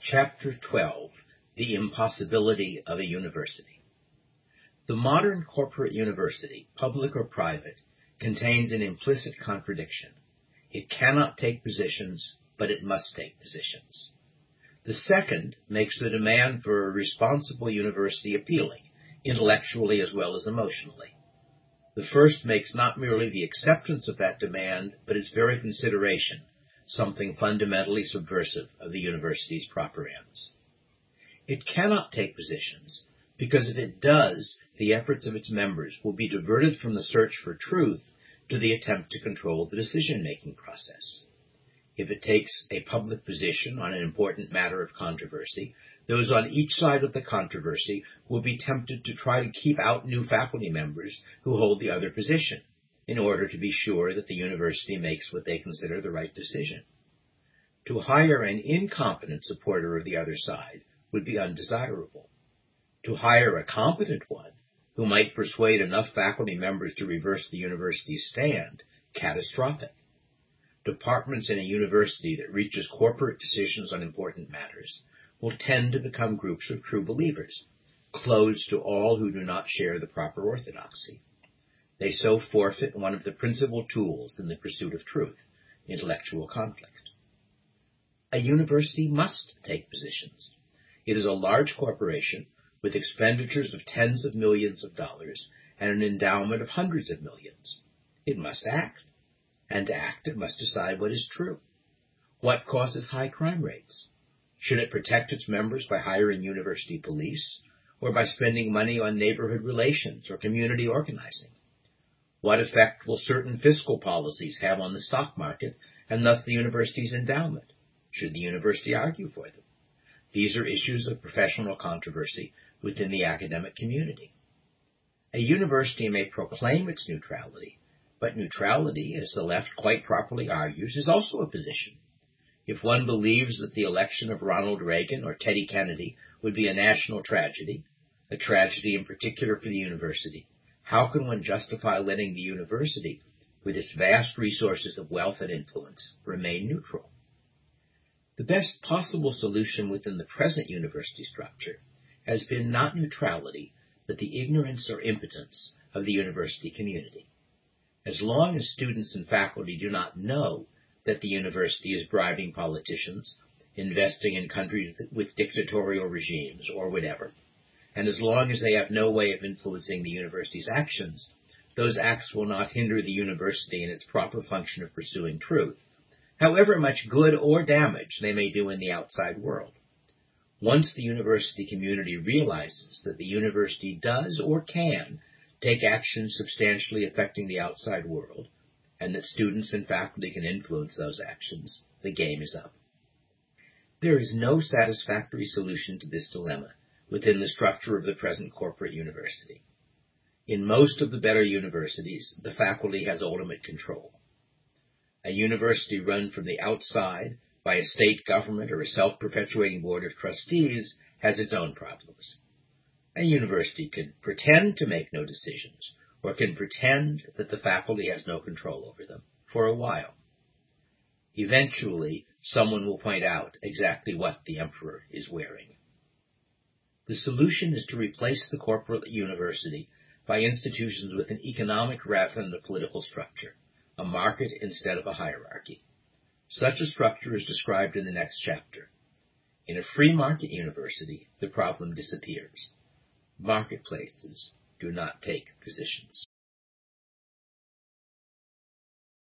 Chapter 12, The Impossibility of a University. The modern corporate university, public or private, contains an implicit contradiction. It cannot take positions, but it must take positions. The second makes the demand for a responsible university appealing, intellectually as well as emotionally. The first makes not merely the acceptance of that demand, but its very consideration, something fundamentally subversive of the university's proper ends. It cannot take positions, because if it does, the efforts of its members will be diverted from the search for truth to the attempt to control the decision-making process. If it takes a public position on an important matter of controversy, those on each side of the controversy will be tempted to try to keep out new faculty members who hold the other position, in order to be sure that the university makes what they consider the right decision. To hire an incompetent supporter of the other side would be undesirable. To hire a competent one, who might persuade enough faculty members to reverse the university's stand, catastrophic. Departments in a university that reaches corporate decisions on important matters will tend to become groups of true believers, closed to all who do not share the proper orthodoxy. They so forfeit one of the principal tools in the pursuit of truth, intellectual conflict. A university must take positions. It is a large corporation with expenditures of tens of millions of dollars and an endowment of hundreds of millions. It must act. And to act, it must decide what is true. What causes high crime rates? Should it protect its members by hiring university police, or by spending money on neighborhood relations or community organizing? What effect will certain fiscal policies have on the stock market and thus the university's endowment? Should the university argue for them? These are issues of professional controversy within the academic community. A university may proclaim its neutrality, but neutrality, as the left quite properly argues, is also a position. If one believes that the election of Ronald Reagan or Teddy Kennedy would be a national tragedy, a tragedy in particular for the university, how can one justify letting the university, with its vast resources of wealth and influence, remain neutral? The best possible solution within the present university structure has been not neutrality, but the ignorance or impotence of the university community. As long as students and faculty do not know that the university is bribing politicians, investing in countries with dictatorial regimes, or whatever, and as long as they have no way of influencing the university's actions, those acts will not hinder the university in its proper function of pursuing truth, however much good or damage they may do in the outside world. Once the university community realizes that the university does or can take actions substantially affecting the outside world, and that students and faculty can influence those actions, the game is up. There is no satisfactory solution to this dilemma within the structure of the present corporate university. In most of the better universities, the faculty has ultimate control. A university run from the outside by a state government or a self-perpetuating board of trustees has its own problems. A university can pretend to make no decisions, or can pretend that the faculty has no control over them, for a while. Eventually, someone will point out exactly what the emperor is wearing. The solution is to replace the corporate university by institutions with an economic rather than a political structure, a market instead of a hierarchy. Such a structure is described in the next chapter. In a free market university, the problem disappears. Marketplaces do not take positions.